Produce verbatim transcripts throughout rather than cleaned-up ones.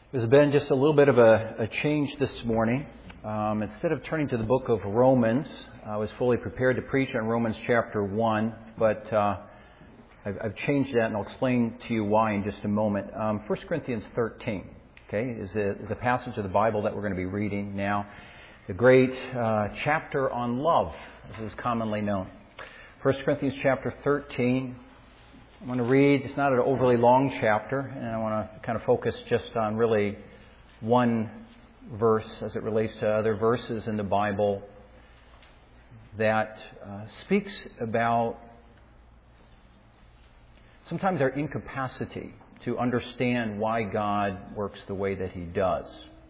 There's been just a little bit of a, a change this morning. Um, instead of turning to the book of Romans, I was fully prepared to preach on Romans chapter one, but uh, I've, I've changed that, and I'll explain to you why in just a moment. Um, First Corinthians thirteen, okay, is the, the passage of the Bible that we're going to be reading now. The great uh, chapter on love, as is commonly known. First Corinthians chapter thirteen. I want to read, it's not an overly long chapter, and I want to kind of focus just on really one verse as it relates to other verses in the Bible that uh, speaks about sometimes our incapacity to understand why God works the way that He does.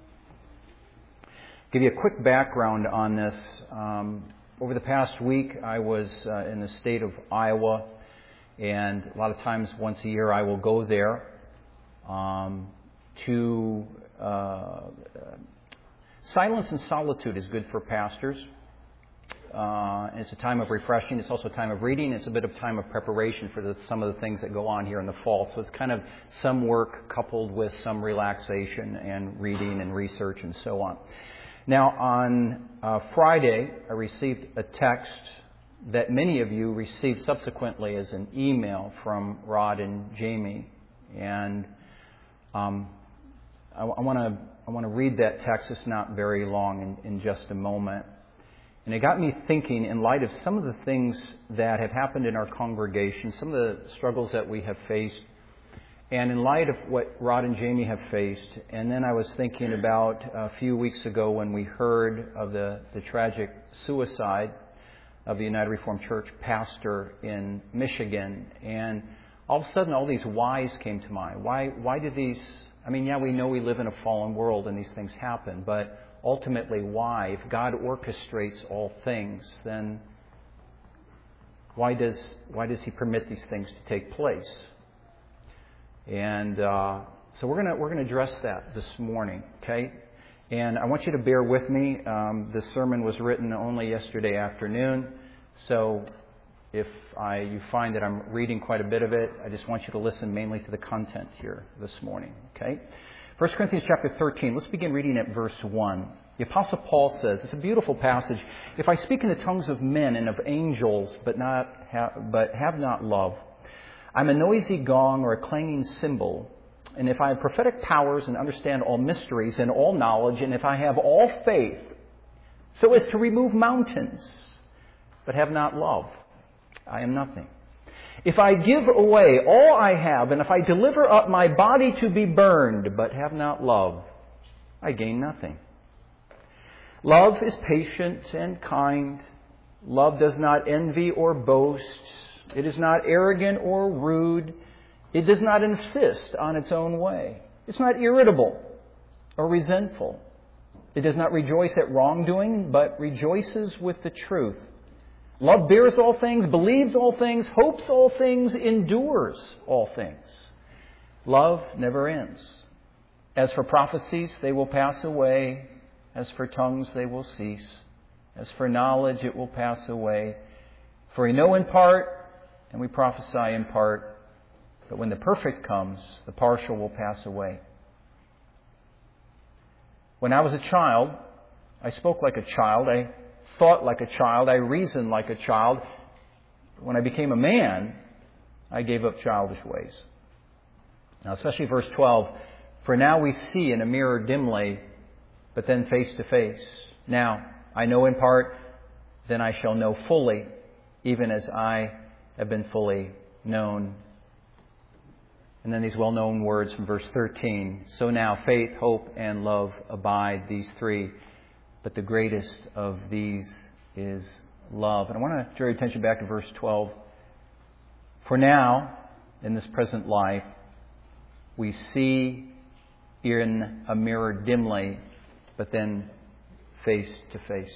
Give you a quick background on this. Um, over the past week, I was uh, in the state of Iowa. And a lot of times, once a year, I will go there um, to... Uh, silence and solitude is good for pastors. Uh, it's a time of refreshing. It's also a time of reading. It's a bit of time of preparation for the, some of the things that go on here in the fall. So it's kind of some work coupled with some relaxation and reading and research and so on. Now, on uh, Friday, I received a text that many of you received subsequently as an email from Rod and Jamie, and um, I want to I want to read that text. It's not very long in, in just a moment, and it got me thinking in light of some of the things that have happened in our congregation, some of the struggles that we have faced, and in light of what Rod and Jamie have faced. And then I was thinking about a few weeks ago when we heard of the, the tragic suicide of the United Reformed Church pastor in Michigan. And all of a sudden, all these whys came to mind. Why, why did these... I mean, yeah, we know we live in a fallen world and these things happen, but ultimately, why? If God orchestrates all things, then why does why does He permit these things to take place? And uh, so we're gonna we're gonna address that this morning, okay? And I want you to bear with me. Um, this sermon was written only yesterday afternoon, so if I, you find that I'm reading quite a bit of it, I just want you to listen mainly to the content here this morning, okay? First Corinthians chapter thirteen, let's begin reading at verse one. The Apostle Paul says, it's a beautiful passage, "If I speak in the tongues of men and of angels, but not ha- but have not love, I'm a noisy gong or a clanging cymbal. And if I have prophetic powers and understand all mysteries and all knowledge, and if I have all faith, so as to remove mountains, but have not love, I am nothing. If I give away all I have, and if I deliver up my body to be burned, but have not love, I gain nothing. Love is patient and kind. Love does not envy or boast. It is not arrogant or rude. It does not insist on its own way. It's not irritable or resentful. It does not rejoice at wrongdoing, but rejoices with the truth. Love bears all things, believes all things, hopes all things, endures all things. Love never ends. As for prophecies, they will pass away. As for tongues, they will cease. As for knowledge, it will pass away. For we know in part, and we prophesy in part. But when the perfect comes, the partial will pass away. When I was a child, I spoke like a child. I thought like a child. I reasoned like a child. But when I became a man, I gave up childish ways." Now, especially verse twelve, "For now we see in a mirror dimly, but then face to face. Now I know in part, then I shall know fully, even as I have been fully known." And then these well-known words from verse thirteen. "So now faith, hope, and love abide, these three. But the greatest of these is love." And I want to draw your attention back to verse twelve. "For now, in this present life, we see in a mirror dimly, but then face to face."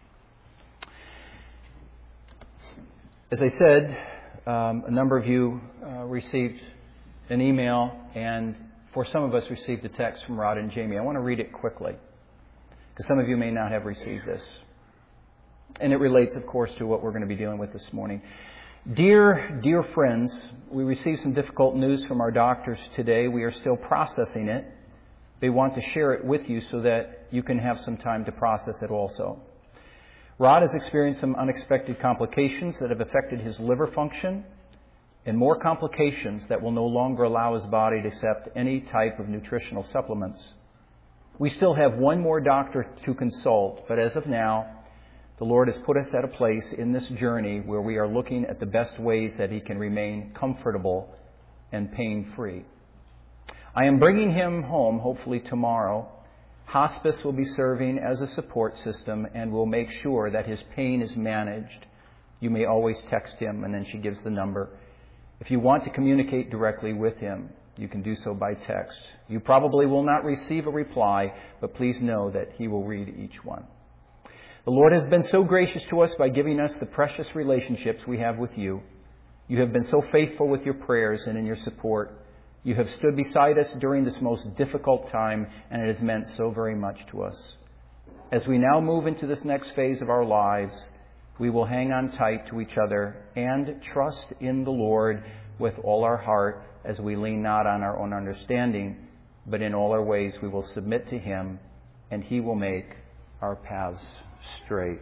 As I said, um, a number of you uh, received an email, and for some of us received a text from Rod and Jamie. I want to read it quickly, because some of you may not have received this. And it relates, of course, to what we're going to be dealing with this morning. Dear, dear friends, we received some difficult news from our doctors today. We are still processing it. They want to share it with you so that you can have some time to process it also. Rod has experienced some unexpected complications that have affected his liver function and more complications that will no longer allow his body to accept any type of nutritional supplements. We still have one more doctor to consult, but as of now, the Lord has put us at a place in this journey where we are looking at the best ways that he can remain comfortable and pain-free. I am bringing him home, hopefully tomorrow. Hospice will be serving as a support system and will make sure that his pain is managed. You may always text him, and then she gives the number. If you want to communicate directly with him, you can do so by text. You probably will not receive a reply, but please know that he will read each one. The Lord has been so gracious to us by giving us the precious relationships we have with you. You have been so faithful with your prayers and in your support. You have stood beside us during this most difficult time, and it has meant so very much to us. As we now move into this next phase of our lives, we will hang on tight to each other and trust in the Lord with all our heart as we lean not on our own understanding, but in all our ways we will submit to him, and he will make our paths straight.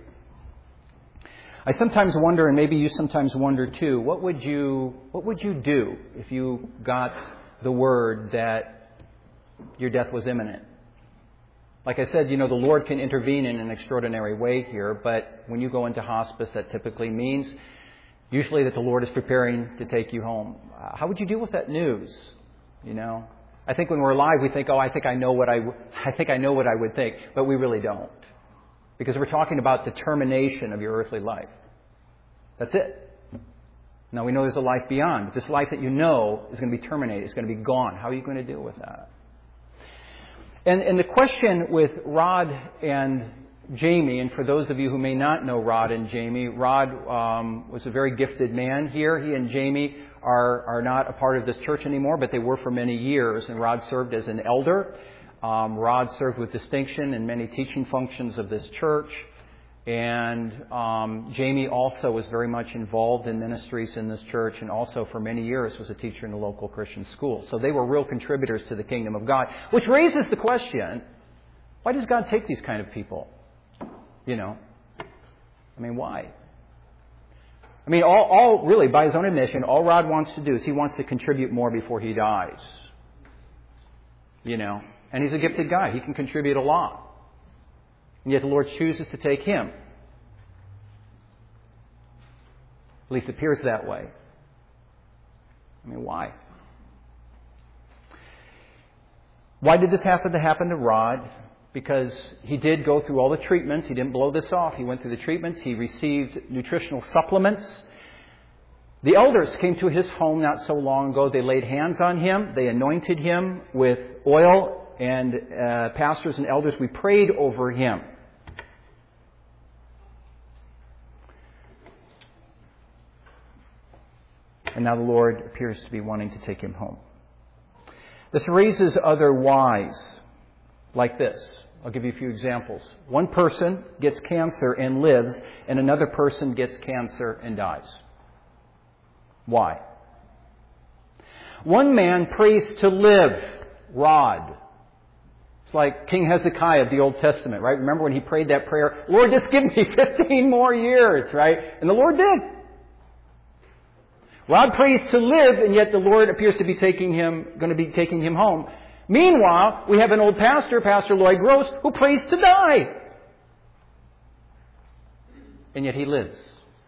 I sometimes wonder, and maybe you sometimes wonder too, what would you what would you do if you got the word that your death was imminent? Like I said, you know, the Lord can intervene in an extraordinary way here, but when you go into hospice, that typically means usually that the Lord is preparing to take you home. How would you deal with that news? You know, I think when we're alive, we think, oh, I think I know what I, w- I think I know what I would think, but we really don't. Because we're talking about the termination of your earthly life. That's it. Now, we know there's a life beyond, but this life that you know is going to be terminated. It's going to be gone. How are you going to deal with that? And, and the question with Rod and Jamie, and for those of you who may not know Rod and Jamie, Rod um, was a very gifted man here. He and Jamie are, are not a part of this church anymore, but they were for many years, and Rod served as an elder. Um, Rod served with distinction in many teaching functions of this church. And um, Jamie also was very much involved in ministries in this church, and also for many years was a teacher in a local Christian school. So they were real contributors to the kingdom of God, which raises the question, why does God take these kind of people? You know, I mean, why? I mean, all, all really, by his own admission, all Rod wants to do is he wants to contribute more before he dies. You know, and he's a gifted guy. He can contribute a lot. And yet the Lord chooses to take him. At least it appears that way. I mean, why? Why did this happen to happen to Rod? Because he did go through all the treatments. He didn't blow this off. He went through the treatments. He received nutritional supplements. The elders came to his home not so long ago. They laid hands on him. They anointed him with oil. And uh, pastors and elders, we prayed over him. And now the Lord appears to be wanting to take him home. This raises other whys like this. I'll give you a few examples. One person gets cancer and lives, and another person gets cancer and dies. Why? One man prays to live, Rod. It's like King Hezekiah of the Old Testament, right? Remember when he prayed that prayer, Lord, just give me fifteen more years, right? And the Lord did. Rod prays to live, and yet the Lord appears to be taking him, going to be taking him home. Meanwhile, we have an old pastor, Pastor Lloyd Gross, who prays to die. And yet he lives.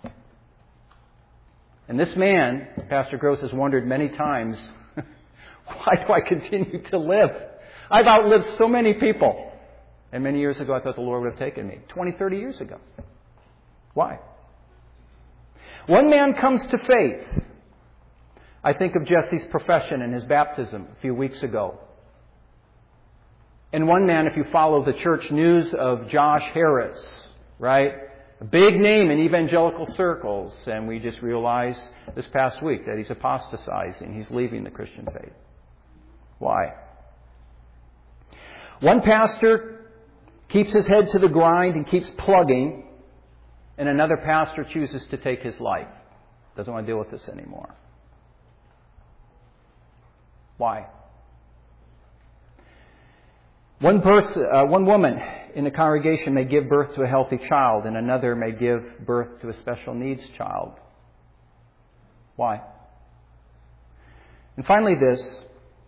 And this man, Pastor Gross, has wondered many times, why do I continue to live? I've outlived so many people. And many years ago, I thought the Lord would have taken me. twenty, thirty years ago. Why? One man comes to faith. I think of Jesse's profession and his baptism a few weeks ago. And one man, if you follow the church news of Josh Harris, right? A big name in evangelical circles. And we just realized this past week that he's apostatizing. He's leaving the Christian faith. Why? One pastor keeps his head to the grind and keeps plugging. And another pastor chooses to take his life. Doesn't want to deal with this anymore. Why? One person, uh, one woman in the congregation may give birth to a healthy child, and another may give birth to a special needs child. Why? And finally, this.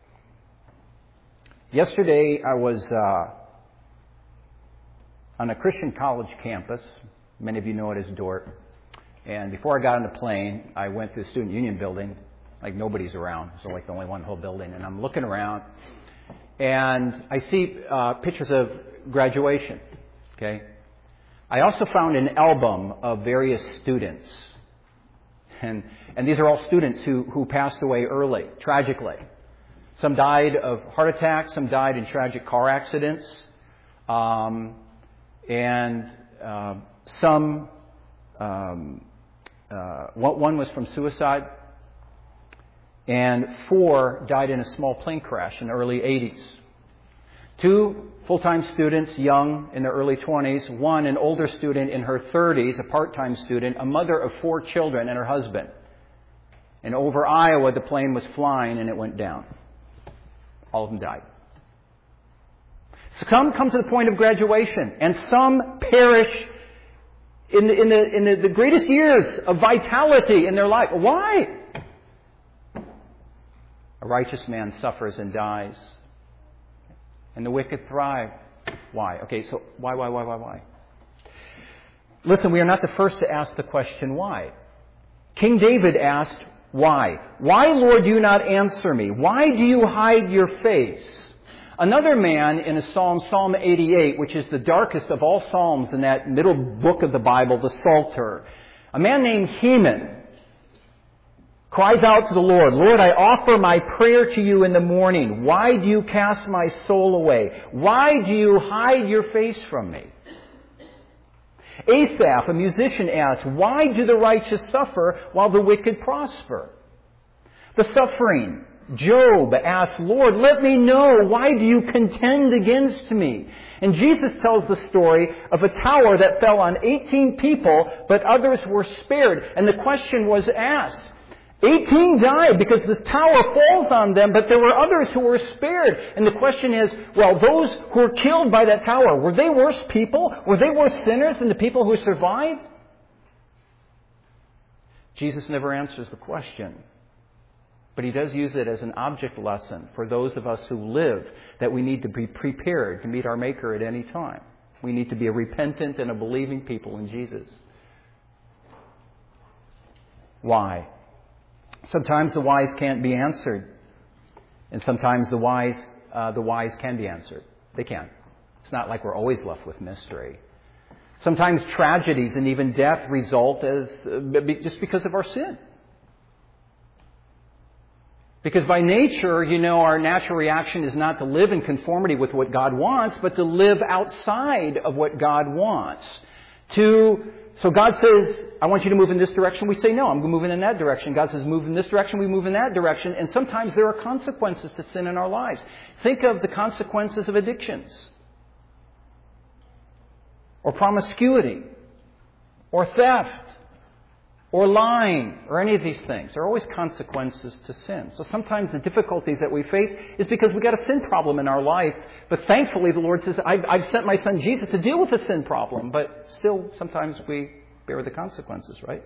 Yesterday, I was uh, on a Christian college campus. Many of you know it as D O R T. And before I got on the plane, I went to the Student Union building. Like nobody's around, so like the only one whole building. And I'm looking around, and I see uh, pictures of graduation. Okay. I also found an album of various students, and and these are all students who who passed away early, tragically. Some died of heart attacks, some died in tragic car accidents, um, and uh, some um, uh, one was from suicide. And four died in a small plane crash in the early eighties. Two full-time students, young in their early twenties. One, an older student in her thirties, a part-time student. A mother of four children and her husband. And over Iowa, the plane was flying and it went down. All of them died. Some come to the point of graduation, and some perish in the, in the, in the, the greatest years of vitality in their life. Why? A righteous man suffers and dies, and the wicked thrive. Why? Okay, so why, why, why, why, why? Listen, we are not the first to ask the question why. King David asked, why? Why, Lord, do you not answer me? Why do you hide your face? Another man in a psalm, Psalm eighty-eight, which is the darkest of all psalms in that middle book of the Bible, the Psalter, a man named Heman, cries out to the Lord, Lord, I offer my prayer to you in the morning. Why do you cast my soul away? Why do you hide your face from me? Asaph, a musician, asks, why do the righteous suffer while the wicked prosper? The suffering Job asked, Lord, let me know, why do you contend against me? And Jesus tells the story of a tower that fell on eighteen people, but others were spared. And the question was asked, eighteen died because this tower falls on them, but there were others who were spared. And the question is, well, those who were killed by that tower, were they worse people? Were they worse sinners than the people who survived? Jesus never answers the question. But he does use it as an object lesson for those of us who live, that we need to be prepared to meet our Maker at any time. We need to be a repentant and a believing people in Jesus. Why? Sometimes the whys can't be answered. And sometimes the whys, uh, the whys can be answered. They can. It's not like we're always left with mystery. Sometimes tragedies and even death result as uh, just because of our sin. Because by nature, you know, our natural reaction is not to live in conformity with what God wants, but to live outside of what God wants. To, so God says, I want you to move in this direction. We say, no, I'm moving in that direction. God says, move in this direction. We move in that direction. And sometimes there are consequences to sin in our lives. Think of the consequences of addictions. Or promiscuity. Or theft. Or lying, or any of these things. There are always consequences to sin. So sometimes the difficulties that we face is because we've got a sin problem in our life. But thankfully the Lord says, I've, I've sent my son Jesus to deal with the sin problem. But still, sometimes we bear the consequences, right?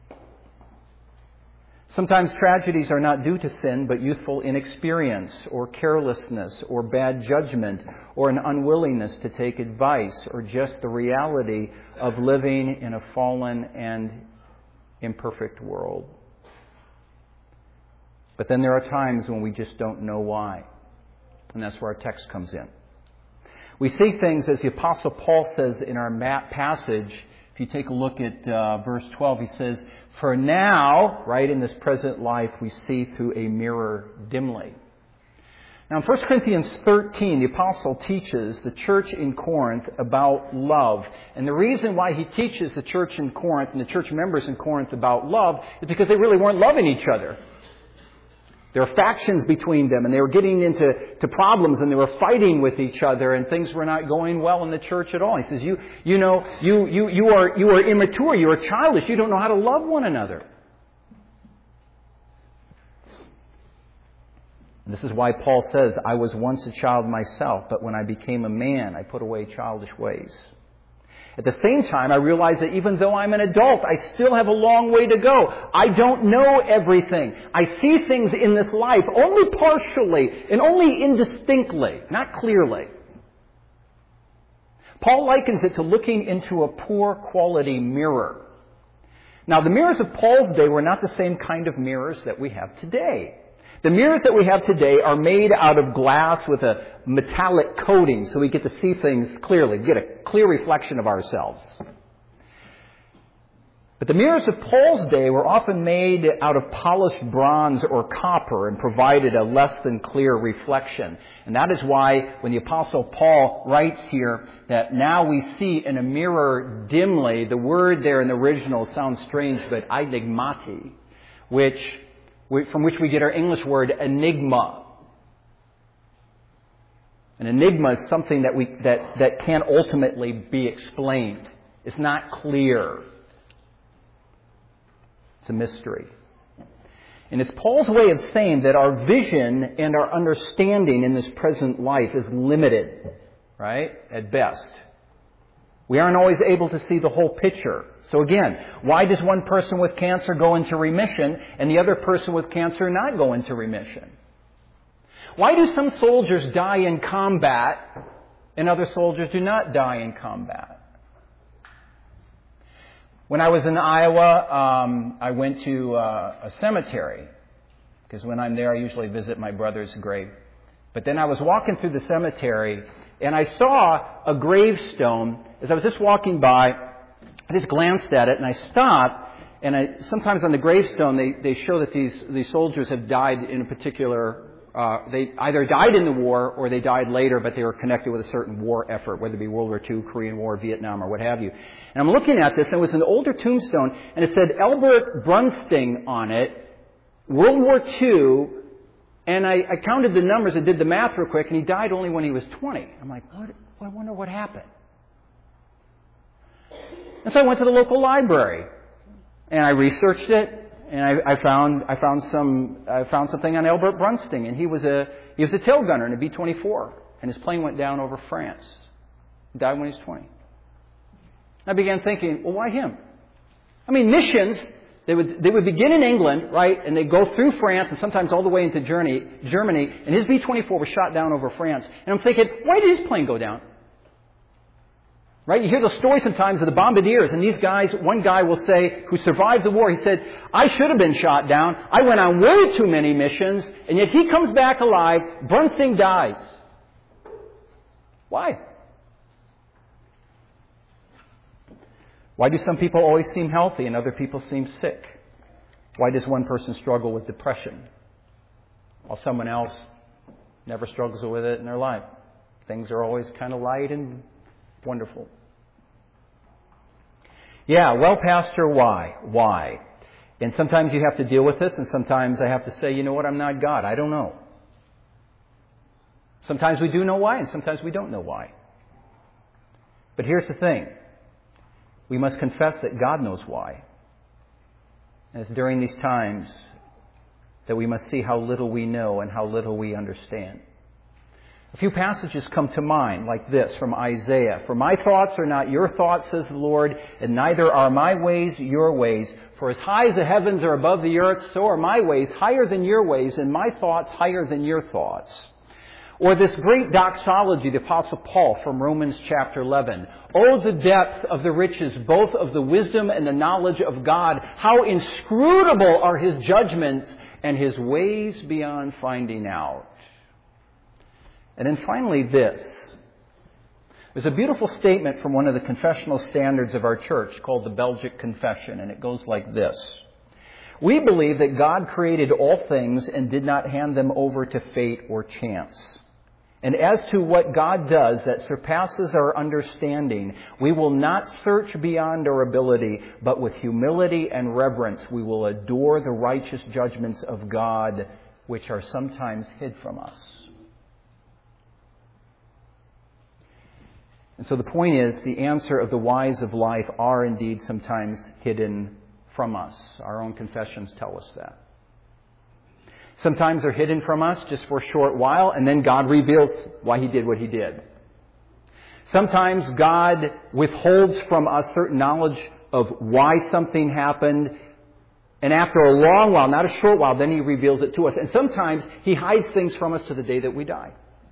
Sometimes tragedies are not due to sin, but youthful inexperience, or carelessness, or bad judgment, or an unwillingness to take advice, or just the reality of living in a fallen and imperfect world. But then there are times when we just don't know why. And that's where our text comes in. We see things, as the Apostle Paul says in our passage. If you take a look at uh, verse twelve, he says, for now, right, in this present life, we see through a mirror dimly. Now in First Corinthians thirteen, the Apostle teaches the church in Corinth about love. And the reason why he teaches the church in Corinth and the church members in Corinth about love is because they really weren't loving each other. There were factions between them, and they were getting into to problems, and they were fighting with each other, and things were not going well in the church at all. He says, you, you know, you, you, you are, you are immature, you are childish, you don't know how to love one another. And this is why Paul says, I was once a child myself, but when I became a man, I put away childish ways. At the same time, I realize that even though I'm an adult, I still have a long way to go. I don't know everything. I see things in this life only partially and only indistinctly, not clearly. Paul likens it to looking into a poor quality mirror. Now, the mirrors of Paul's day were not the same kind of mirrors that we have today. The mirrors that we have today are made out of glass with a metallic coating so we get to see things clearly, get a clear reflection of ourselves. But the mirrors of Paul's day were often made out of polished bronze or copper and provided a less than clear reflection. And that is why when the Apostle Paul writes here that now we see in a mirror dimly, the word there in the original sounds strange, but enigmati, which from which we get our English word enigma. An enigma is something that we that, that can't ultimately be explained. It's not clear. It's a mystery. And it's Paul's way of saying that our vision and our understanding in this present life is limited, right? At best. We aren't always able to see the whole picture. So again, why does one person with cancer go into remission and the other person with cancer not go into remission? Why do some soldiers die in combat and other soldiers do not die in combat? When I was in Iowa, um, I went to uh, a cemetery because when I'm there, I usually visit my brother's grave. But then I was walking through the cemetery and I saw a gravestone. As I was just walking by, I just glanced at it and I stopped. And I, sometimes on the gravestone, they, they show that these, these soldiers have died in a particular, uh, they either died in the war or they died later, but they were connected with a certain war effort, whether it be World War Two, Korean War, Vietnam, or what have you. And I'm looking at this, and it was an older tombstone, and it said Albert Brunsting on it, World War Two, and I, I counted the numbers and did the math real quick, and he died only when he was twenty. I'm like, what? I wonder what happened. And so I went to the local library, and I researched it, and I, I found I found some I found something on Albert Brunsting, and he was a he was a tail gunner in a B twenty-four, and his plane went down over France. He died when he was twenty. I began thinking, well, why him? I mean, missions, they would they would begin in England, right, and they go through France and sometimes all the way into Germany, Germany, and his B twenty-four was shot down over France. And I'm thinking, why did his plane go down? Right? You hear those stories sometimes of the bombardiers, and these guys, one guy will say, who survived the war, he said, I should have been shot down. I went on way too many missions, and yet he comes back alive. Brunsting dies. Why? Why do some people always seem healthy and other people seem sick? Why does one person struggle with depression while someone else never struggles with it in their life? Things are always kind of light and wonderful. Yeah, well, Pastor, why? Why? And sometimes you have to deal with this, and sometimes I have to say, you know what, I'm not God. I don't know. Sometimes we do know why, and sometimes we don't know why. But here's the thing. We must confess that God knows why. And it's during these times that we must see how little we know and how little we understand. A few passages come to mind like this from Isaiah. For my thoughts are not your thoughts, says the Lord, and neither are my ways your ways. For as high as the heavens are above the earth, so are my ways higher than your ways, and my thoughts higher than your thoughts. Or this great doxology, the Apostle Paul from Romans chapter eleven. Oh, the depth of the riches, both of the wisdom and the knowledge of God. How inscrutable are His judgments and His ways beyond finding out. And then finally this. There's a beautiful statement from one of the confessional standards of our church called the Belgic Confession, and it goes like this. We believe that God created all things and did not hand them over to fate or chance. And as to what God does that surpasses our understanding, we will not search beyond our ability, but with humility and reverence we will adore the righteous judgments of God, which are sometimes hid from us. And so the point is, the answer of the whys of life are indeed sometimes hidden from us. Our own confessions tell us that. Sometimes they're hidden from us just for a short while, and then God reveals why He did what He did. Sometimes God withholds from us certain knowledge of why something happened, and after a long while, not a short while, then He reveals it to us. And sometimes He hides things from us to the day that we die.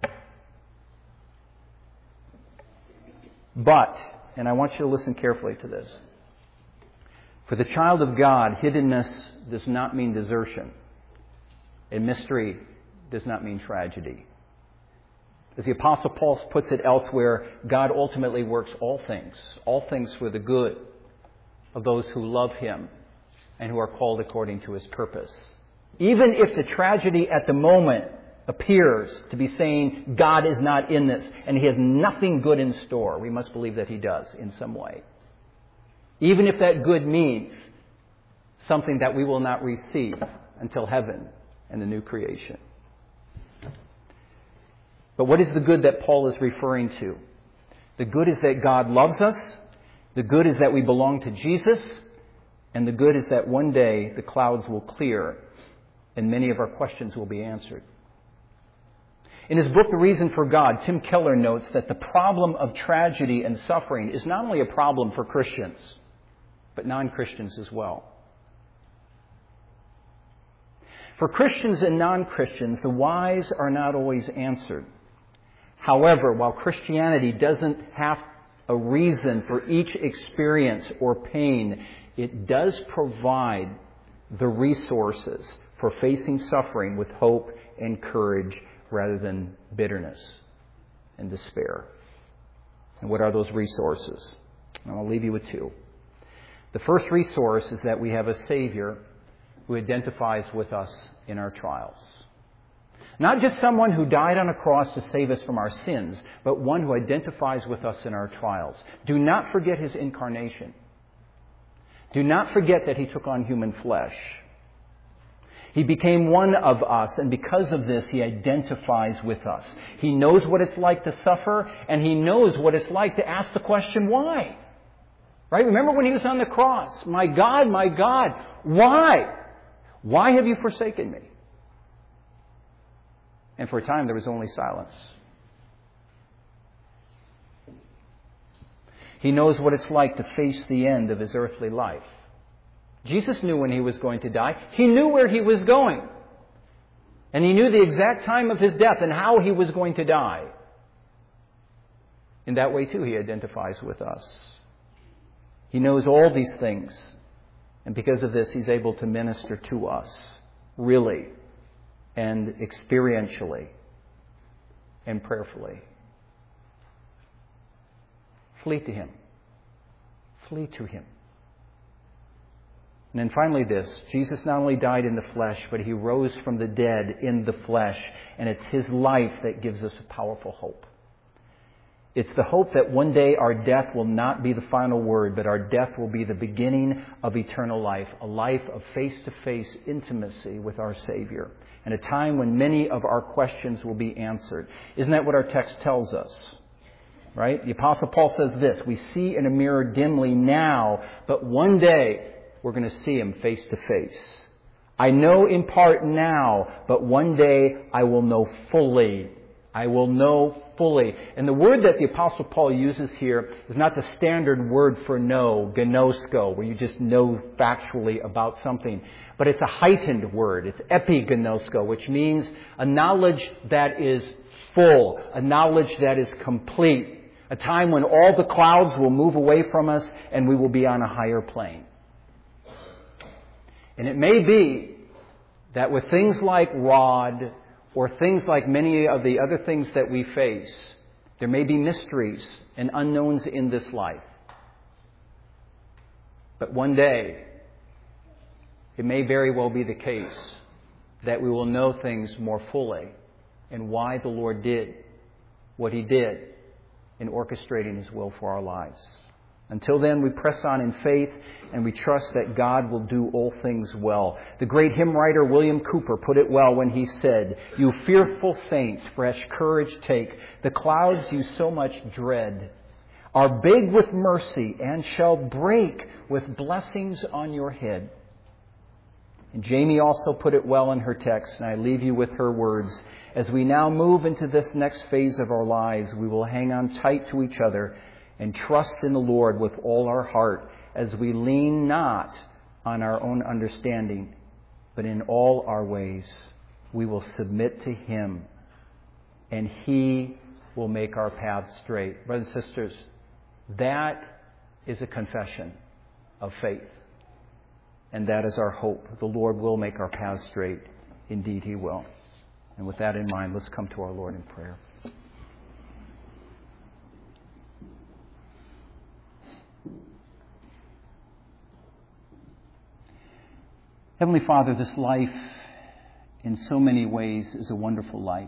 But, and I want you to listen carefully to this, for the child of God, hiddenness does not mean desertion. And mystery does not mean tragedy. As the Apostle Paul puts it elsewhere, God ultimately works all things, all things for the good of those who love Him and who are called according to His purpose. Even if the tragedy at the moment appears to be saying God is not in this and He has nothing good in store, we must believe that He does in some way. Even if that good means something that we will not receive until heaven and the new creation. But what is the good that Paul is referring to? The good is that God loves us. The good is that we belong to Jesus. And the good is that one day the clouds will clear and many of our questions will be answered. In his book, The Reason for God, Tim Keller notes that the problem of tragedy and suffering is not only a problem for Christians, but non-Christians as well. For Christians and non-Christians, the whys are not always answered. However, while Christianity doesn't have a reason for each experience or pain, it does provide the resources for facing suffering with hope and courage rather than bitterness and despair. And what are those resources? I'll leave you with two. The first resource is that we have a Savior who identifies with us in our trials. Not just someone who died on a cross to save us from our sins, but one who identifies with us in our trials. Do not forget His incarnation. Do not forget that He took on human flesh. He became one of us, and because of this, He identifies with us. He knows what it's like to suffer, and He knows what it's like to ask the question, why? Right? Remember when He was on the cross? My God, my God, why? Why have you forsaken me? And for a time, there was only silence. He knows what it's like to face the end of His earthly life. Jesus knew when He was going to die. He knew where He was going. And He knew the exact time of His death and how He was going to die. In that way, too, He identifies with us. He knows all these things. And because of this, He's able to minister to us, really, and experientially, and prayerfully. Flee to Him. Flee to Him. And then finally this, Jesus not only died in the flesh, but He rose from the dead in the flesh. And it's His life that gives us a powerful hope. It's the hope that one day our death will not be the final word, but our death will be the beginning of eternal life, a life of face-to-face intimacy with our Savior, and a time when many of our questions will be answered. Isn't that what our text tells us? Right? The Apostle Paul says this, we see in a mirror dimly now, but one day we're going to see Him face to face. I know in part now, but one day I will know fully. I will know fully. And the word that the Apostle Paul uses here is not the standard word for know, gnosko, where you just know factually about something. But it's a heightened word. It's epignosko, which means a knowledge that is full, a knowledge that is complete, a time when all the clouds will move away from us and we will be on a higher plane. And it may be that with things like Rod, or things like many of the other things that we face, there may be mysteries and unknowns in this life. But one day, it may very well be the case that we will know things more fully and why the Lord did what He did in orchestrating His will for our lives. Until then, we press on in faith and we trust that God will do all things well. The great hymn writer William Cooper put it well when he said, "You fearful saints, fresh courage take. The clouds you so much dread are big with mercy and shall break with blessings on your head. And Jamie also put it well in her text, and I leave you with her words. As we now move into this next phase of our lives, we will hang on tight to each other and trust in the Lord with all our heart as we lean not on our own understanding, but in all our ways we will submit to Him, and He will make our path straight. Brothers and sisters, that is a confession of faith. And that is our hope. The Lord will make our path straight. Indeed, He will. And with that in mind, let's come to our Lord in prayer. Heavenly Father, this life in so many ways is a wonderful life.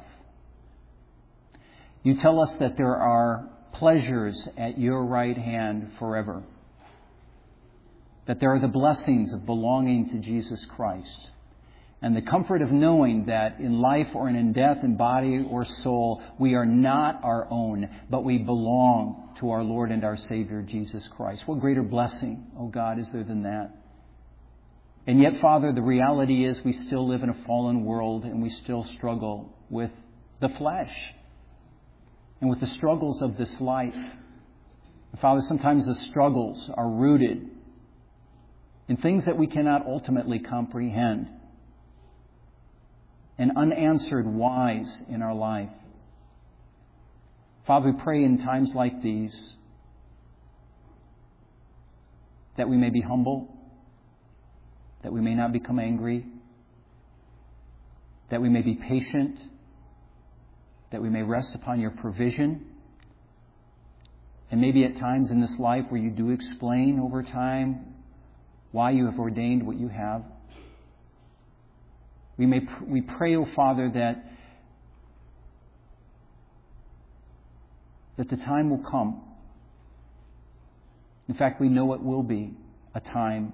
You tell us that there are pleasures at your right hand forever. That there are the blessings of belonging to Jesus Christ. And the comfort of knowing that in life or in death, in body or soul, we are not our own, but we belong to our Lord and our Savior, Jesus Christ. What greater blessing, oh God, is there than that? And yet, Father, the reality is we still live in a fallen world and we still struggle with the flesh and with the struggles of this life. And Father, sometimes the struggles are rooted in things that we cannot ultimately comprehend and unanswered whys in our life. Father, we pray in times like these that we may be humble, that we may not become angry, that we may be patient, that we may rest upon your provision. And maybe at times in this life where you do explain over time why you have ordained what you have. We may we pray, O Father, that, that the time will come. In fact, we know it will be a time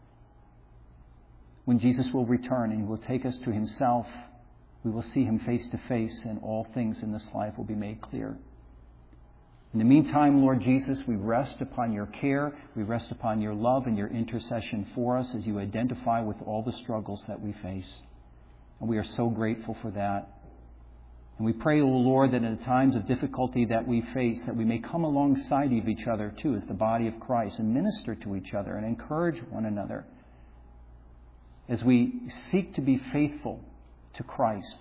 when Jesus will return and He will take us to Himself. We will see Him face to face, and all things in this life will be made clear. In the meantime, Lord Jesus, we rest upon your care, we rest upon your love and your intercession for us as you identify with all the struggles that we face. And we are so grateful for that. And we pray, O Lord, that in the times of difficulty that we face, that we may come alongside of each other too as the body of Christ and minister to each other and encourage one another as we seek to be faithful to Christ.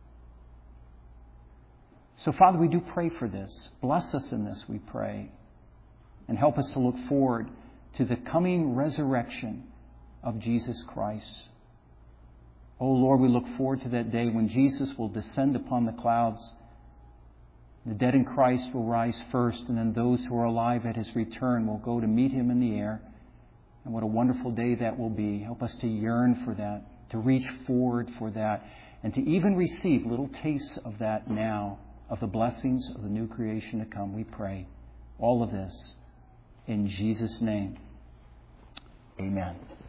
So, Father, we do pray for this. Bless us in this, we pray. And help us to look forward to the coming resurrection of Jesus Christ. Oh, Lord, we look forward to that day when Jesus will descend upon the clouds. The dead in Christ will rise first, and then those who are alive at His return will go to meet Him in the air. And what a wonderful day that will be. Help us to yearn for that, to reach forward for that, and to even receive little tastes of that now, of the blessings of the new creation to come, we pray. All of this in Jesus' name. Amen.